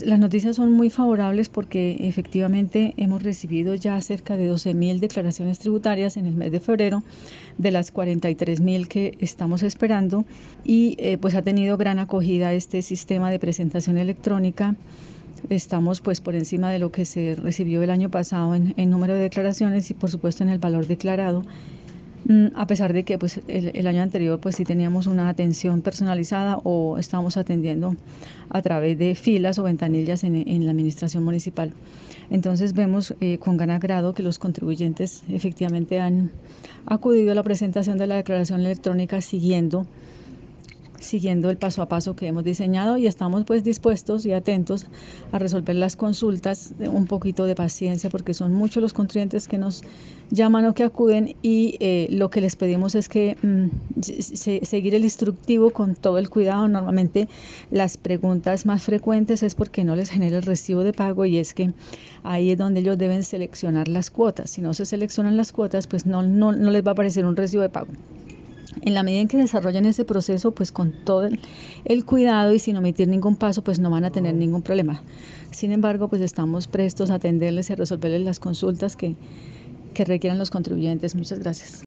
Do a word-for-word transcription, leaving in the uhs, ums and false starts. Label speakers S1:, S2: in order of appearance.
S1: las noticias son muy favorables porque efectivamente hemos recibido ya cerca de doce mil declaraciones tributarias en el mes de febrero, de las cuarenta y tres mil que estamos esperando, y eh, pues ha tenido gran acogida este sistema de presentación electrónica. Estamos pues por encima de lo que se recibió el año pasado en, en número de declaraciones y por supuesto en el valor declarado. Mm, a pesar de que pues el, el año anterior pues sí teníamos una atención personalizada o estábamos atendiendo a través de filas o ventanillas en, en la administración municipal. Entonces vemos eh, con gran agrado que los contribuyentes efectivamente han acudido a la presentación de la declaración electrónica siguiendo siguiendo el paso a paso que hemos diseñado, y estamos pues dispuestos y atentos a resolver las consultas. Un poquito de paciencia porque son muchos los contribuyentes que nos llaman o que acuden, y eh, lo que les pedimos es que mmm, se, seguir el instructivo con todo el cuidado. Normalmente las preguntas más frecuentes es porque no les genera el recibo de pago, y es que ahí es donde ellos deben seleccionar las cuotas. Si no se seleccionan las cuotas, pues no, no, no les va a aparecer un recibo de pago. En la medida en que desarrollan ese proceso, pues con todo el, el cuidado y sin omitir ningún paso, pues no van a tener ningún problema. Sin embargo, pues estamos prestos a atenderles y a resolverles las consultas que, que requieran los contribuyentes. Muchas gracias.